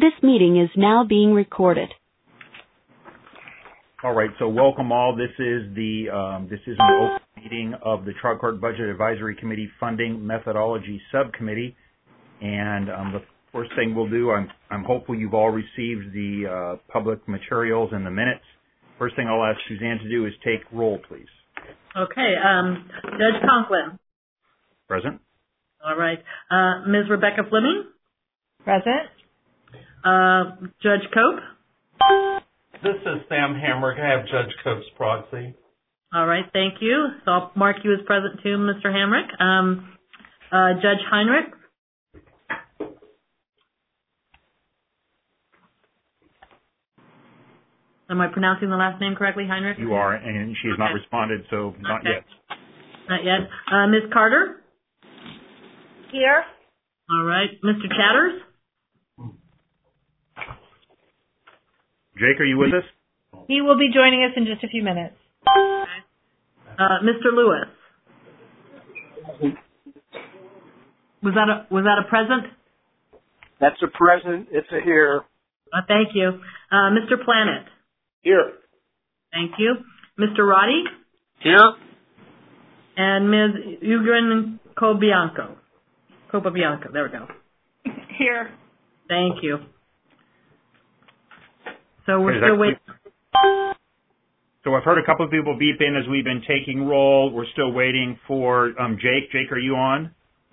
This meeting is now being recorded. All right, so welcome all. This is an open meeting of the Trial Court Budget Advisory Committee Funding Methodology Subcommittee. And the first thing we'll do, I'm hopeful you've all received the public materials and the minutes. First thing I'll ask Suzanne to do is take roll, please. Okay, Judge Conklin. Present. All right. Ms. Rebecca Fleming. Present. Judge Cope. This is Sam Hamrick. I have Judge Cope's proxy. All right, thank you. So I'll mark you as present too, Mr. Hamrick. Judge Heinrich. Am I pronouncing the last name correctly, Heinrich? You are, and she has not responded, so not yet. Not yet. Ms. Carter? Here. All right. Mr. Chatters? Jake, are you with us? He will be joining us in just a few minutes. Mr. Lewis? Was that a present? That's a present. It's a here. Thank you. Mr. Planet? Here. Thank you. Mr. Roddy? Here. And Ms. Ugrin Copabianco. There we go. Here. Thank you. So we're still waiting. So I've heard a couple of people beep in as we've been taking roll. We're still waiting for Jake. Jake, are you on?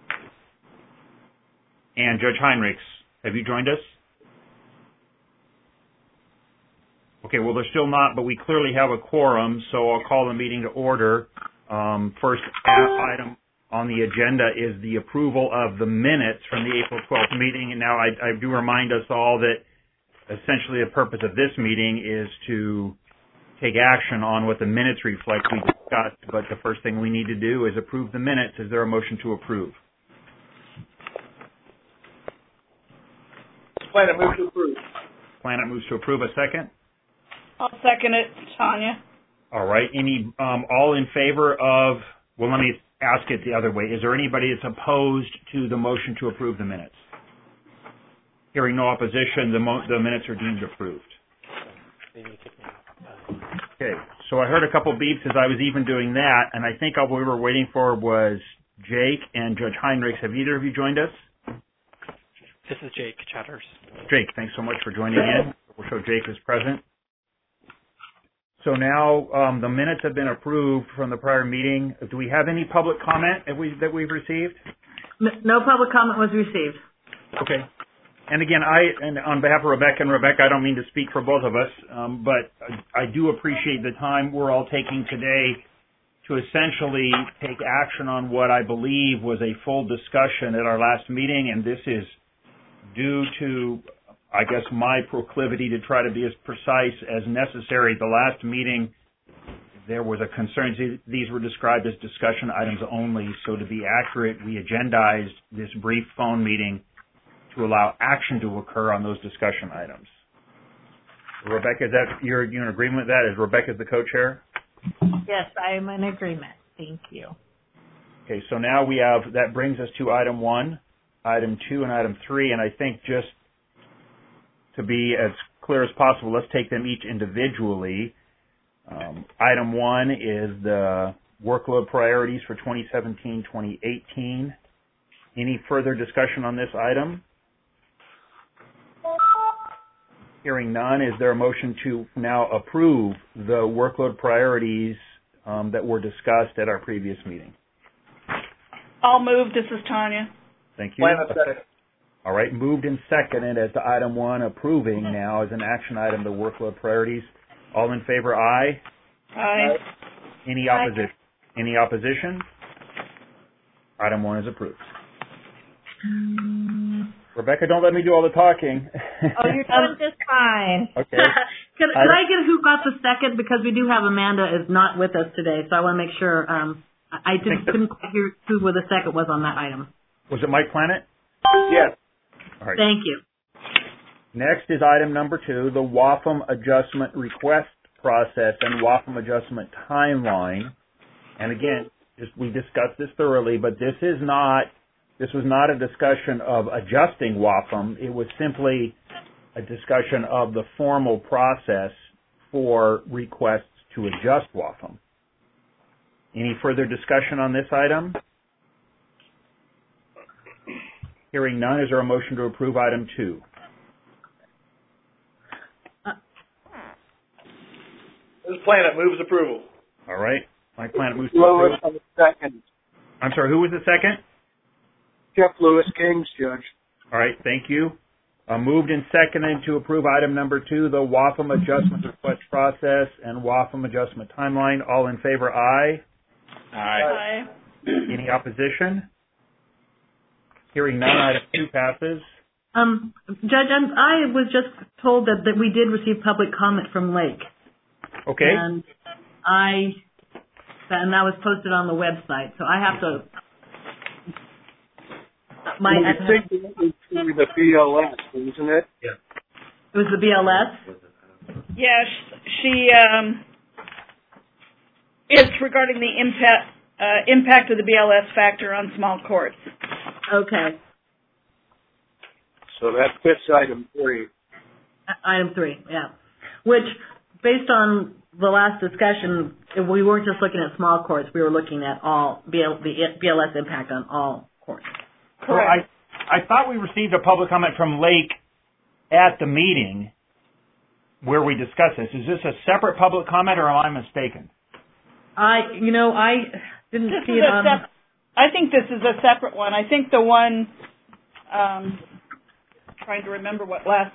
And Judge Heinrichs, have you joined us? Okay, well, they're still not, but we clearly have a quorum, so I'll call the meeting to order. First item on the agenda is the approval of the minutes from the April 12th meeting. And now I do remind us all that essentially the purpose of this meeting is to take action on what the minutes reflect we discussed, but the first thing we need to do is approve the minutes. Is there a motion to approve? Planet moves to approve. Planet moves to approve. A second? I'll second it, Tanya. All right. All in favor of, well, let me ask it the other way. Is there anybody that's opposed to the motion to approve the minutes? Hearing no opposition, the minutes are deemed approved. Okay, so I heard a couple beeps as I was even doing that, and I think all we were waiting for was Jake and Judge Heinrichs. Have either of you joined us? This is Jake Chatters. Jake, thanks so much for joining in. We'll show Jake is present. So now the minutes have been approved from the prior meeting. Do we have any public comment that we've received? No public comment was received. Okay. And again, on behalf of Rebecca, I don't mean to speak for both of us, but I do appreciate the time we're all taking today to essentially take action on what I believe was a full discussion at our last meeting, and this is due to, I guess, my proclivity to try to be as precise as necessary. At the last meeting, there was a concern. These were described as discussion items only, so to be accurate, we agendized this brief phone meeting to allow action to occur on those discussion items. Rebecca, is that you're in agreement with that? Is Rebecca the co-chair? Yes, I am in agreement. Thank you. Okay, so now that brings us to item 1, item 2, and item 3, and I think just to be as clear as possible, let's take them each individually. Item 1 is the workload priorities for 2017-2018. Any further discussion on this item? Hearing none, is there a motion to now approve the workload priorities that were discussed at our previous meeting? I'll move. This is Tanya. Thank you. Second. All right, moved and seconded as to item 1, approving now as an action item the workload priorities. All in favor, aye. Aye. Any opposition? Any opposition? Item 1 is approved. Rebecca, don't let me do all the talking. Oh, you're doing just fine. Okay. Could I get who got the second? Because we do have Amanda is not with us today, so I want to make sure. I couldn't quite hear who the second was on that item. Was it Mike Planet? Yes. All right. Thank you. Next is item number 2, the WAFM adjustment request process and WAFM adjustment timeline. And again, we discussed this thoroughly, but this was not a discussion of adjusting WAFM. It was simply a discussion of the formal process for requests to adjust WAFM. Any further discussion on this item? Hearing none, is there a motion to approve item 2? This Planet moves approval. All right. Mike Planet moves to Lewis approve. on the second. I'm sorry, who was the second? Jeff Lewis, Kings, Judge. All right, thank you. Moved and seconded to approve item number 2, the WAFM adjustment request process and WAFM adjustment timeline. All in favor, aye. Aye. Any opposition? Hearing none, item 2 passes. Judge, I was just told that we did receive public comment from Lake. Okay. And that was posted on the website, so I have to. I think it was through the BLS, wasn't it? Yeah. It was the BLS? Yes, she, it's regarding the impact of the BLS factor on small courts. Okay. So that fits item 3. Item 3, yeah. Which, based on the last discussion, we weren't just looking at small courts, we were looking at all, the BLS impact on all courts. Well, I thought we received a public comment from Lake at the meeting where we discussed this. Is this a separate public comment, or am I mistaken? I didn't see it on. I think this is a separate one. I think the one, trying to remember what last.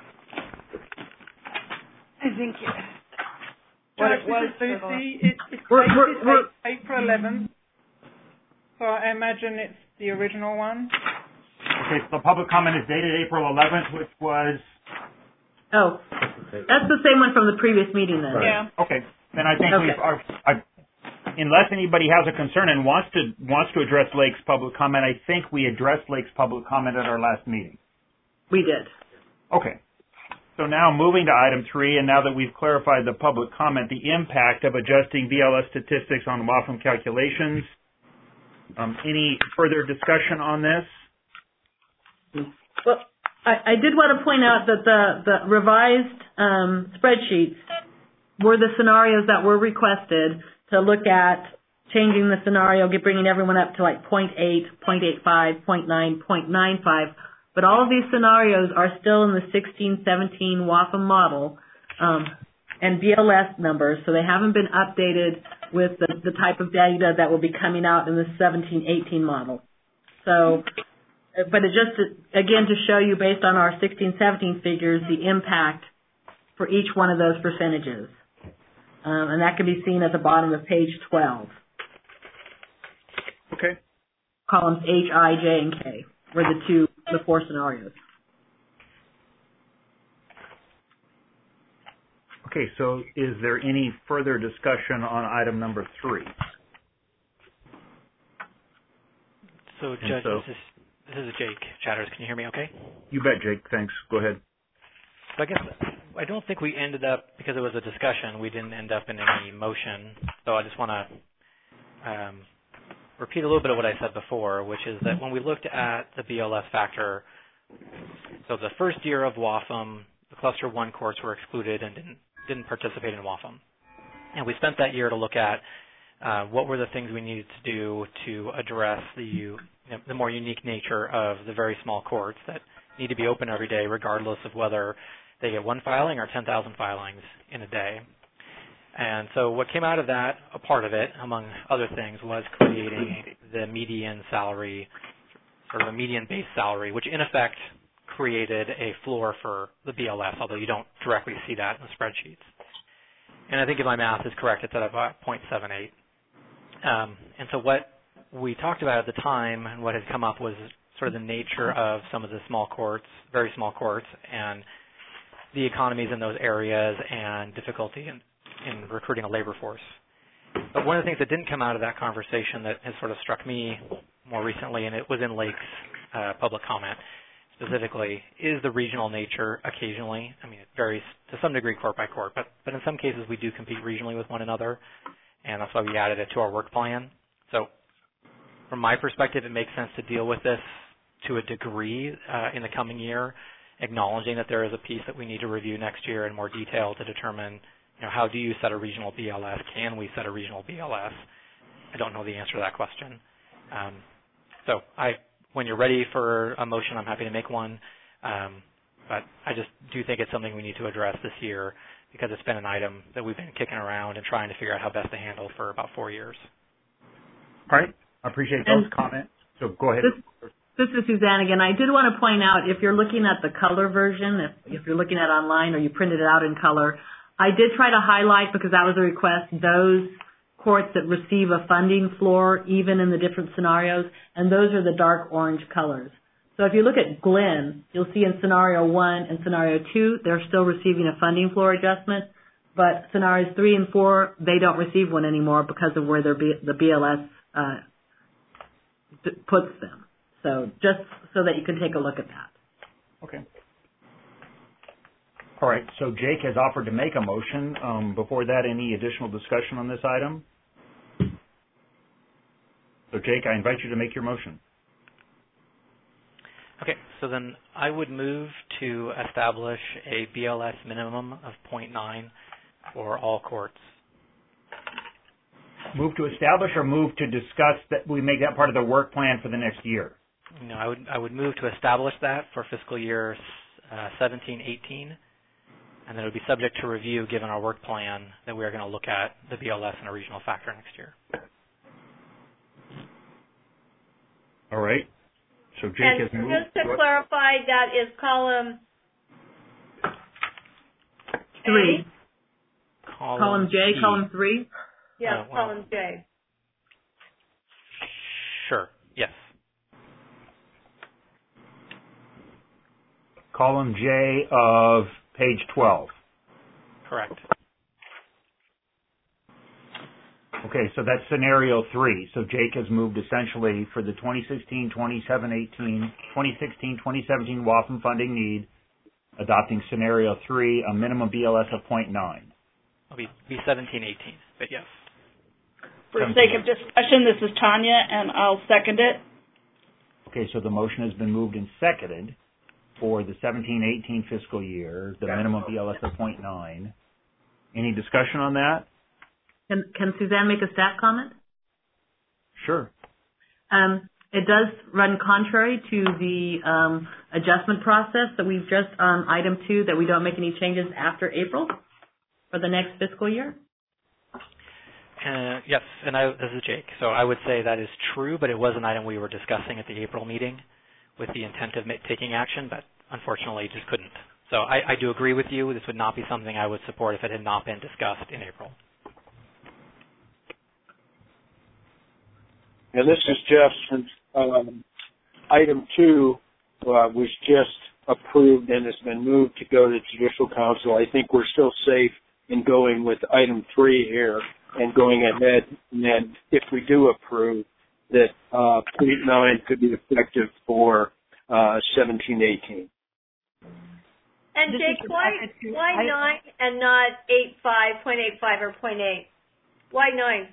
I think what it was. Lucy, it's April 11th, so I imagine it's the original one. Okay, so the public comment is dated April 11th, which was... Oh, that's the same one from the previous meeting then. Right. Yeah. Okay, then I think unless anybody has a concern and wants to address Lake's public comment, I think we addressed Lake's public comment at our last meeting. We did. Okay. So now moving to item 3, and now that we've clarified the public comment, the impact of adjusting BLS statistics on WAFM calculations. Any further discussion on this? Well, I did want to point out that the revised spreadsheets were the scenarios that were requested to look at changing the scenario, bringing everyone up to like 0.8, 0.85, 0.9, 0.95. But all of these scenarios are still in the 16-17 WAFM model and BLS numbers, so they haven't been updated with the type of data that will be coming out in the 17-18 model. So, but it just, again, to show you based on our 16-17 figures, the impact for each one of those percentages. And that can be seen at the bottom of page 12. Okay. Columns H, I, J, and K were the 4 scenarios. Okay, so is there any further discussion on item number 3? So, Judge, this is Jake Chatters. Can you hear me okay? You bet, Jake. Thanks. Go ahead. So I guess I don't think we ended up, because it was a discussion, we didn't end up in any motion. So I just want to repeat a little bit of what I said before, which is that when we looked at the BLS factor, so the first year of WAFM, the Cluster 1 courts were excluded and didn't participate in WAFM. And we spent that year to look at what were the things we needed to do to address the more unique nature of the very small courts that need to be open every day regardless of whether they get 1 filing or 10,000 filings in a day. And so what came out of that, a part of it, among other things, was creating the median salary, sort of a median base salary, which in effect created a floor for the BLS, although you don't directly see that in the spreadsheets. And I think if my math is correct, it's at about 0.78. And so what we talked about at the time and what had come up was sort of the nature of some of the small courts, very small courts, and the economies in those areas and difficulty in recruiting a labor force. But one of the things that didn't come out of that conversation that has sort of struck me more recently, and it was in Lake's public comment specifically, is the regional nature occasionally. I mean, it varies to some degree court by court, but in some cases we do compete regionally with one another, and that's why we added it to our work plan. So from my perspective, it makes sense to deal with this to a degree in the coming year acknowledging that there is a piece that we need to review next year in more detail to determine, how do you set a regional BLS? Can we set a regional BLS? I don't know the answer to that question. So when you're ready for a motion, I'm happy to make one. But I just do think it's something we need to address this year because it's been an item that we've been kicking around and trying to figure out how best to handle for about 4 years. All right. I appreciate those comments. So go ahead. This is Suzanne again. I did want to point out, if you're looking at the color version, if you're looking at online or you printed it out in color, I did try to highlight, because that was a request, those courts that receive a funding floor even in the different scenarios, and those are the dark orange colors. So if you look at Glenn, you'll see in scenario 1 and scenario 2, they're still receiving a funding floor adjustment, but scenarios 3 and 4, they don't receive one anymore because of where the BLS puts them. So just so that you can take a look at that. Okay. All right. So Jake has offered to make a motion. Before that, any additional discussion on this item? So Jake, I invite you to make your motion. Okay, so then I would move to establish a BLS minimum of 0.9 for all courts. Move to establish or move to discuss that we make that part of the work plan for the next year? I would move to establish that for fiscal year 17-18, and then it would be subject to review given our work plan that we are going to look at the BLS and a regional factor next year. All right. So Jake has moved. Just to clarify, that is column 3. A? Column J, T. column 3? Yeah, column J. Sure, yes. Column J of page 12. Correct. Okay, so that's scenario 3. So Jake has moved essentially for the 2016-2017 WAFM funding need, adopting scenario 3, a minimum BLS of 0.9. It'll be 17-18, but yes. For sake of discussion, this is Tanya, and I'll second it. Okay, so the motion has been moved and seconded for the 17-18 fiscal year, the minimum BLS of 0.9. Any discussion on that? Can Suzanne make a stat comment? Sure. It does run contrary to the adjustment process that we've just on item 2, that we don't make any changes after April for the next fiscal year. Yes, and this is Jake. So I would say that is true, but it was an item we were discussing at the April meeting with the intent of taking action, but unfortunately just couldn't. So I do agree with you. This would not be something I would support if it had not been discussed in April. And this is Jeff. Item 2 was just approved and has been moved to go to Judicial Council. I think we're still safe in going with item 3 here and going ahead. And then if we do approve, that 0.9 could be effective for 17-18. And Jake, why 9 and not 0.85 or 0.8? Why 9?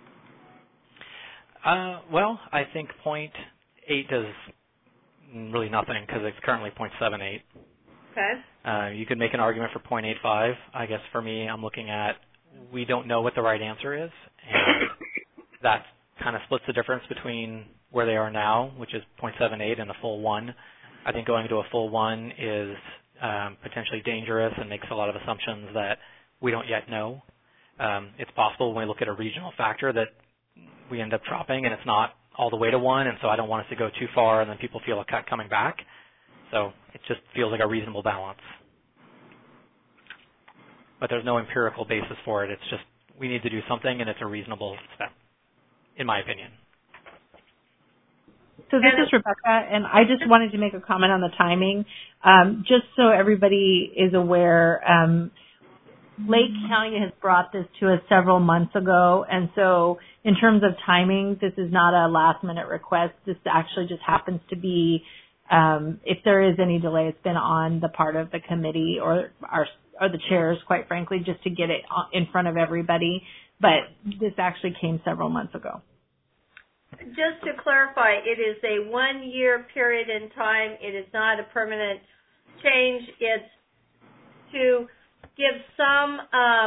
Well, I think 0.8 does really nothing because it's currently 0.78. Okay. You could make an argument for 0.85. I guess for me, I'm looking at we don't know what the right answer is, and that kind of splits the difference between where they are now, which is 0.78, and a full 1. I think going to a full 1 is potentially dangerous and makes a lot of assumptions that we don't yet know. It's possible when we look at a regional factor that we end up dropping and it's not all the way to 1, and so I don't want us to go too far and then people feel a cut coming back. So it just feels like a reasonable balance. But there's no empirical basis for it. It's just we need to do something, and it's a reasonable step, in my opinion. So this is Rebecca, and I just wanted to make a comment on the timing. Just so everybody is aware, Lake County has brought this to us several months ago, and so in terms of timing, this is not a last-minute request. This actually just happens to be, if there is any delay, it's been on the part of the committee or the chairs, quite frankly, just to get it in front of everybody. But this actually came several months ago. Just to clarify, it is a 1-year period in time. It is not a permanent change it to give some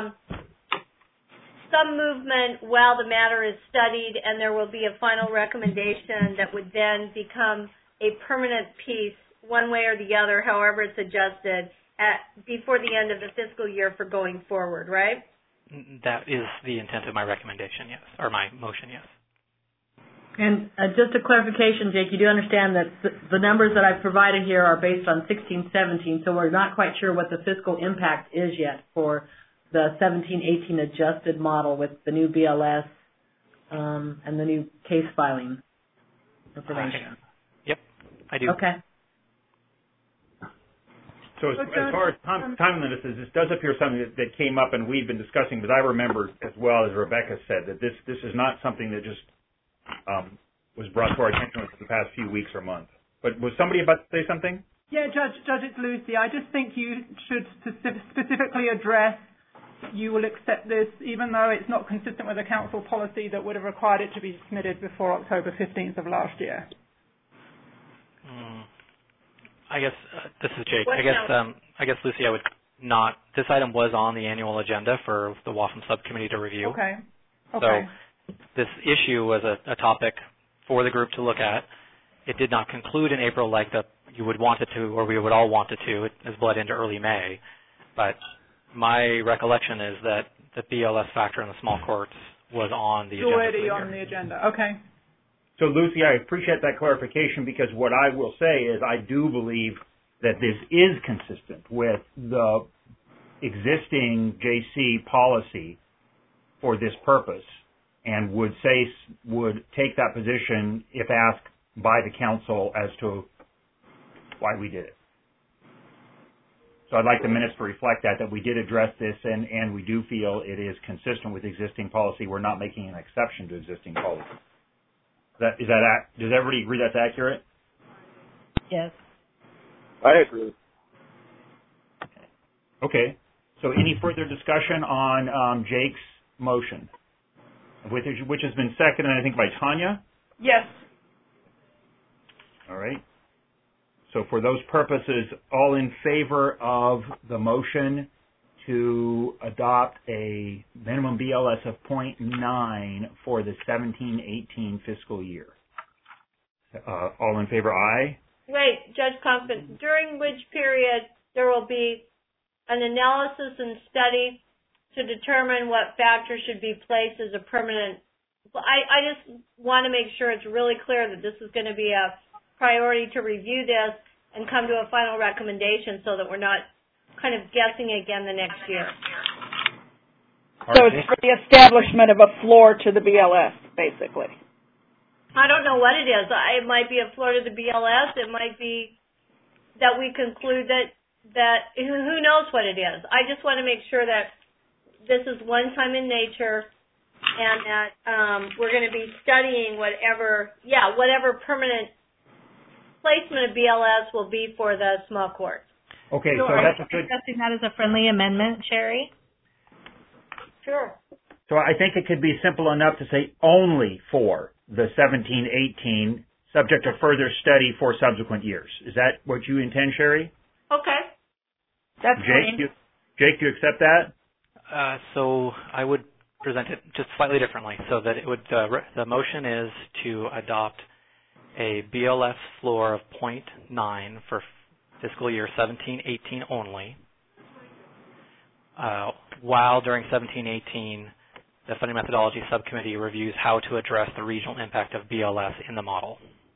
movement while the matter is studied, and there will be a final recommendation that would then become a permanent piece one way or the other, however it's adjusted, before the end of the fiscal year for going forward, right? That is the intent of my recommendation, yes, or my motion, yes. And just a clarification, Jake, you do understand that the numbers that I've provided here are based on 16-17, so we're not quite sure what the fiscal impact is yet for the 17-18 adjusted model with the new BLS and the new case filing information. Yep, I do. Okay. So as far as timeliness, this does appear something that came up and we've been discussing, but I remember as well, as Rebecca said, that this is not something that just was brought to our attention over the past few weeks or months. But was somebody about to say something? Yeah, Judge, it's Lucy. I just think you should specifically address you will accept this, even though it's not consistent with the council policy that would have required it to be submitted before October 15th of last year. I guess this is Jake. I guess Lucy, I would not. This item was on the annual agenda for the WAFM subcommittee to review. Okay. So this issue was a topic for the group to look at. It did not conclude in April like you would want it to, or we would all want it to. It has bled into early May. But my recollection is that the BLS factor in the small courts was on the agenda. Already on the agenda. Okay. So, Lucy, I appreciate that clarification, because what I will say is I do believe that this is consistent with the existing JC policy for this purpose, and would take that position if asked by the council as to why we did it. So I'd like the minutes to reflect that we did address this, and we do feel it is consistent with existing policy. We're not making an exception to existing policy. Does everybody agree that's accurate? Yes. I agree. Okay. So any further discussion on Jake's motion, which has been seconded, I think, by Tanya? Yes. All right. So for those purposes, all in favor of the motion to adopt a minimum BLS of 0.9 for the 17-18 fiscal year. All in favor, aye? Wait, Judge Conklin, during which period there will be an analysis and study to determine what factors should be placed as a permanent. I just want to make sure it's really clear that this is going to be a priority to review this and come to a final recommendation so that we're not kind of guessing again the next year. So it's for the establishment of a floor to the BLS, basically. I don't know what it is. It might be a floor to the BLS. It might be that we conclude that who knows what it is. I just want to make sure that this is one time in nature, and that we're going to be studying whatever permanent placement of BLS will be for the small courts. Okay, so are that's you a good. suggesting that as a friendly amendment, Sherry? Sure. So I think it could be simple enough to say only for the 17-18, subject to further study for subsequent years. Is that what you intend, Sherry? Okay. That's Jake, do you accept that? So I would present it just slightly differently, so that it would. The motion is to adopt a BLS floor of 0.9 for fiscal year 17-18 only, while during 17-18 the funding methodology subcommittee reviews how to address the regional impact of BLS in the model.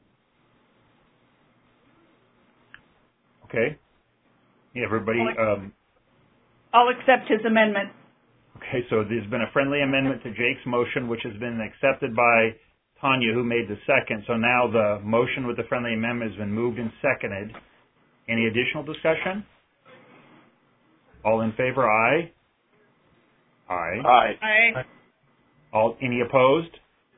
Okay. Everybody. I'll accept his amendment. Okay, so there's been a friendly amendment to Jake's motion, which has been accepted by Tanya, who made the second. So now the motion with the friendly amendment has been moved and seconded. Any additional discussion? All in favor, aye? Aye. Aye. Aye. Any opposed?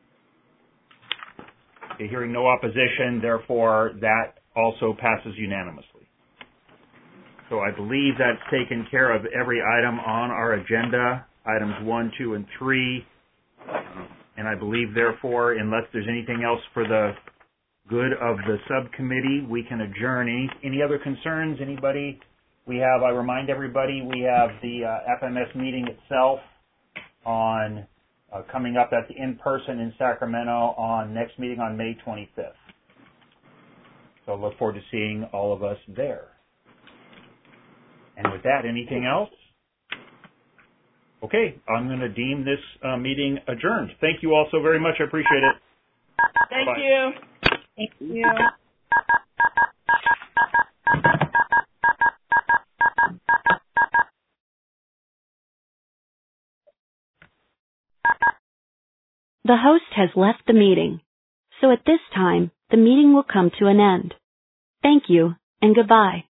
Okay, hearing no opposition, therefore that also passes unanimously. So I believe that's taken care of every item on our agenda, items 1, 2, and 3. And I believe, therefore, unless there's anything else for the good of the subcommittee, we can adjourn. Any other concerns? Anybody? I remind everybody, we have the FMS meeting itself on coming up at the in-person in Sacramento next meeting on May 25th. So look forward to seeing all of us there. And with that, anything else? Okay, I'm going to deem this meeting adjourned. Thank you all so very much. I appreciate it. Thank Bye. you. Thank you. The host has left the meeting. So at this time, the meeting will come to an end. Thank you, and goodbye.